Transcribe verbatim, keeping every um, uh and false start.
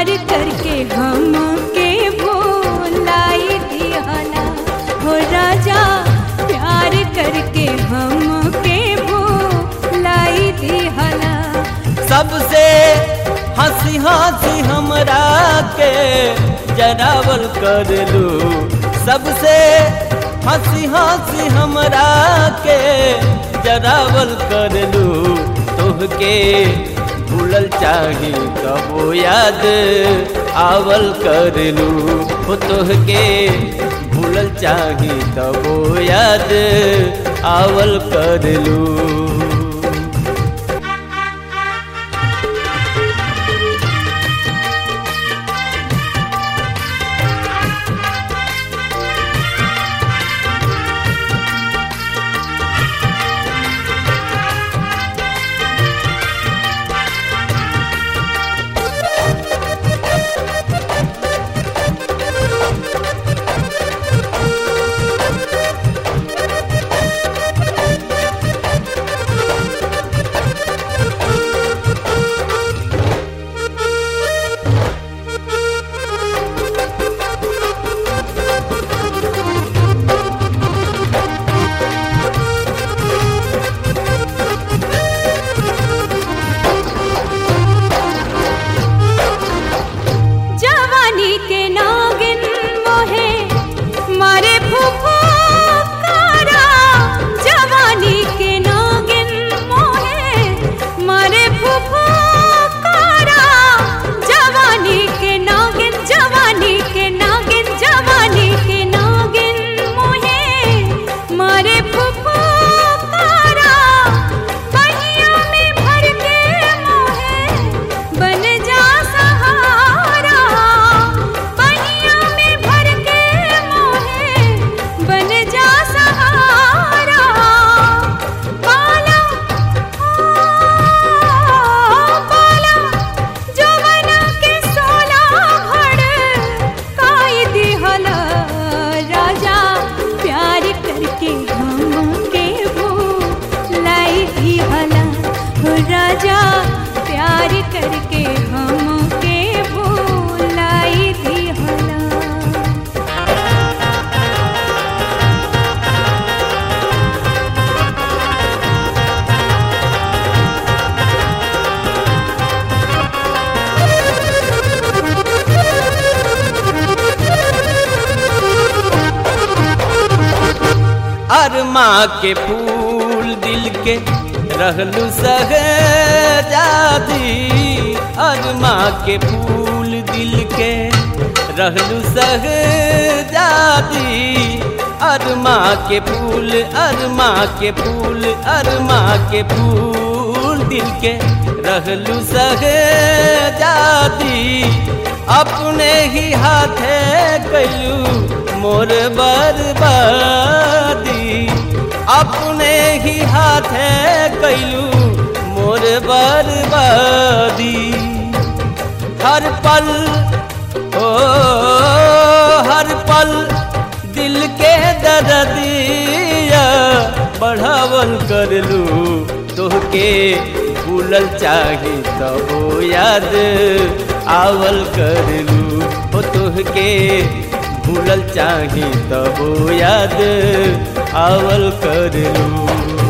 प्यार करके हमके भुलाई दिहला हो राजा, प्यार करके हमके भुलाई दिहला। सबसे हंसी हंसी हमरा के जरावल कर लू, सबसे हंसी हंसी हमरा के जरावल कर लू। तोहके भूलल चाही कबो याद आवल कर लू, हो तोहके भूलल चाही तबो याद आवल कर लू। राजा प्यार करके हमके भुलाई दिहला। अरमा के फूल दिल के रहलू सहजादी, अरमा के फूल दिल के रहलू सहजादी। अरमा के फूल अरमा के फूल अरमा के फूल दिल के रहलू सहजादी। अपने ही हाथे कलू मोर बर्बादी, अपने ही हाथे कैलू मोर बर्बादी। हर पल ओ हर पल दिल के दर्दिया बढ़ावल कर लू। तोहके भूलल चाही तबो याद आवल कर लू, हो तोहके भूलल चाही तबो याद आवल कर लू।